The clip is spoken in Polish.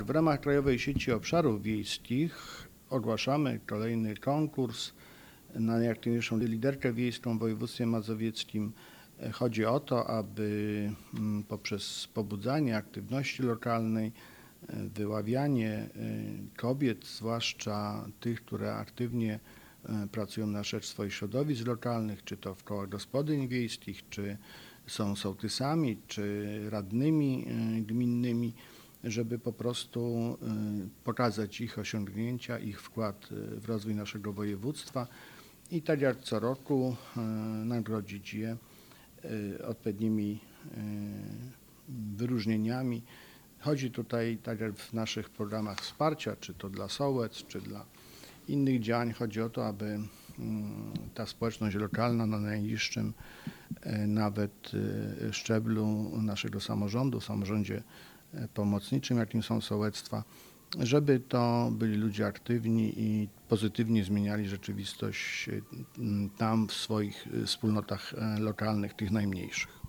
W ramach Krajowej Sieci Obszarów Wiejskich ogłaszamy kolejny konkurs na najaktywniejszą liderkę wiejską w województwie mazowieckim. Chodzi o to, aby poprzez pobudzanie aktywności lokalnej, wyławianie kobiet, zwłaszcza tych, które aktywnie pracują na rzecz swoich środowisk lokalnych, czy to w kołach gospodyń wiejskich, czy są sołtysami, czy radnymi gminnymi, żeby po prostu pokazać ich osiągnięcia, ich wkład w rozwój naszego województwa i tak jak co roku nagrodzić je odpowiednimi wyróżnieniami. Chodzi tutaj, tak jak w naszych programach wsparcia, czy to dla sołectw, czy dla innych działań, chodzi o to, aby ta społeczność lokalna na najniższym nawet szczeblu naszego samorządu, w samorządzie pomocniczym, jakim są sołectwa, żeby to byli ludzie aktywni i pozytywnie zmieniali rzeczywistość tam w swoich wspólnotach lokalnych, tych najmniejszych.